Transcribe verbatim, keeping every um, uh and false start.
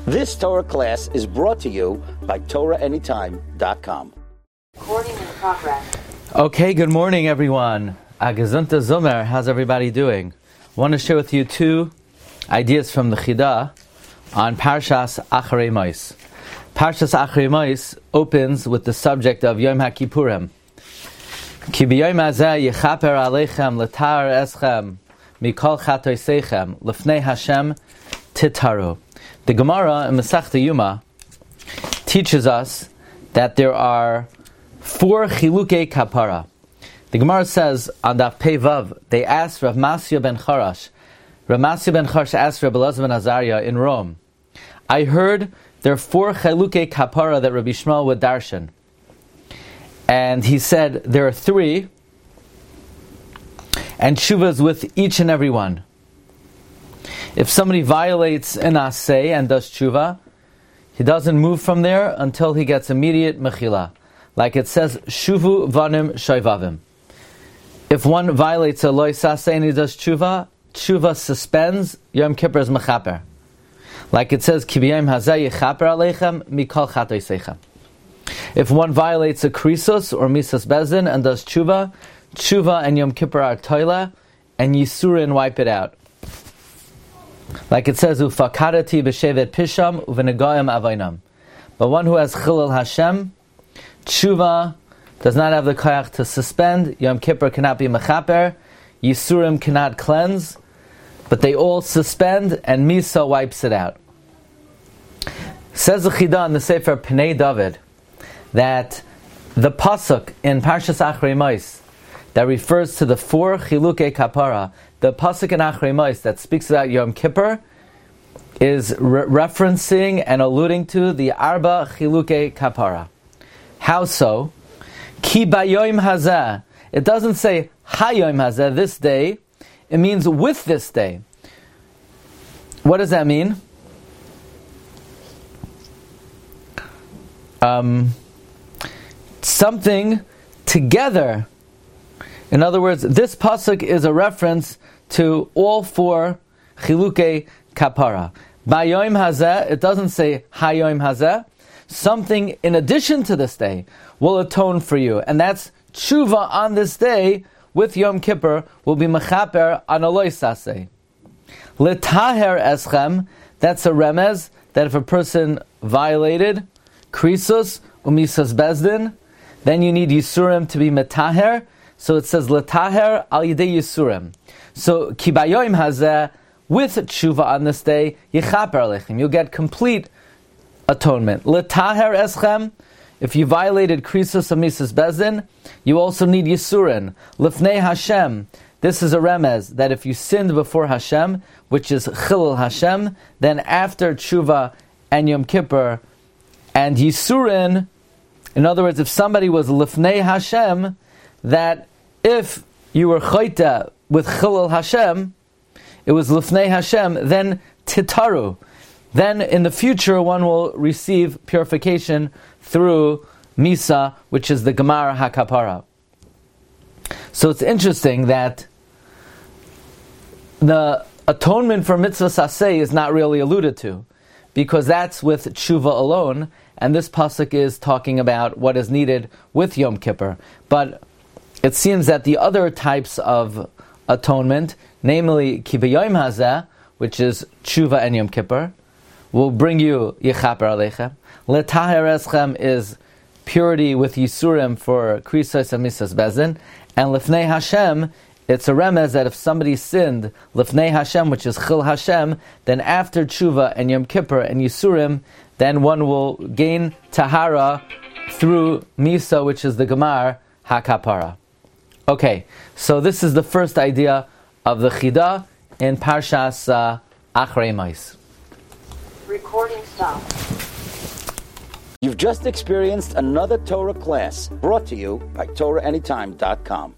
This Torah class is brought to you by Torah Anytime dot com. Recording in progress. Okay, good morning, everyone. Agazunta Zomer, how's everybody doing? I want to share with you two ideas from the Chidah on Parshas Acharei Mos. Parshas Acharei Mos opens with the subject of Yom HaKippurim. Ki b'yom hazeh yechaper aleichem l'tar eschem mikol chatoseichem l'fnei Hashem titaru. The Gemara in Masechta Yuma teaches us that there are four chilukei kapara. The Gemara says on Daf Pei Vav, they asked Rav Masya ben Charash. Rav Masya ben Charash asked Rabbi Elazar ben Azariah in Rome, I heard there are four chilukei kapara that Rabbi Shmuel would darshan. And he said there are three, and shuvas with each and every one. If somebody violates an asay and does tshuva, he doesn't move from there until he gets immediate mechila. Like it says, shuvu vanim shoivavim. If one violates a lois asay and he does tshuva, tshuva suspends, Yom Kippur is mechaper. Like it says, ki b'yom hazeh yechaper aleichem mikol chatoseichem. If one violates a krisos or misas bezin and does tshuva, tshuva and Yom Kippur are toila, and yisurin wipe it out. Like it says, ufakadati b'shevet pisham uvenegoyim avaynam. But one who has chilul Hashem, tshuva does not have the koyach to suspend. Yom Kippur cannot be mechaper. Yisurim cannot cleanse. But they all suspend, and Misa wipes it out. Says the Chidah in the Sefer Pnei David that the pasuk in Parshas Acharei Mos that refers to the four chilukei kapara, the pasuk in Acharei Mos that speaks about Yom Kippur, is re- referencing and alluding to the arba chilukei kapara. How so? Ki bayom hazeh. It doesn't say hayom hazeh, this day. It means with this day. What does that mean? Um, something together. In other words, this pasuk is a reference to all four chilukei kapara. Bayom hazeh, it doesn't say hayom hazeh. Something in addition to this day will atone for you, and that's tshuva on this day with Yom Kippur will be mechaper on a lois asay. Letaher eschem, that's a remez that if a person violated krisos umisas bezdin, then you need yisurim to be metaher. So it says letaher al yidei yisurim. So kibayom hazeh, with tshuva on this day, yechaper alechem, you'll get complete atonement. Letaher eschem, if you violated krisos umisas bezdin, you also need yisurin. Lifnei Hashem, this is a remez that if you sinned before Hashem, which is chilul Hashem, then after tshuva and Yom Kippur and yisurin, in other words, if somebody was lifnei Hashem, that if you were chayta with chilul Hashem, it was lifnei Hashem, then titaru. Then in the future one will receive purification through Misa, which is the Gemara HaKapara. So it's interesting that the atonement for mitzvah saseh is not really alluded to, because that's with tshuva alone, and this pasuk is talking about what is needed with Yom Kippur. But it seems that the other types of atonement, namely ki b'yom hazeh, which is tshuva and Yom Kippur, will bring you yechaper aleichem. Letaher eschem is purity with yisurim for krisos and misas bezin, and lifnei Hashem, it's a remez that if somebody sinned lifnei Hashem, which is chil Hashem, then after tshuva and Yom Kippur and yisurim, then one will gain tahara through misa, which is the gemar hakapara. Okay, so this is the first idea of the Chidah in Parshas uh, Acharei Mos. Recording stopped. You've just experienced another Torah class brought to you by Torah Anytime dot com.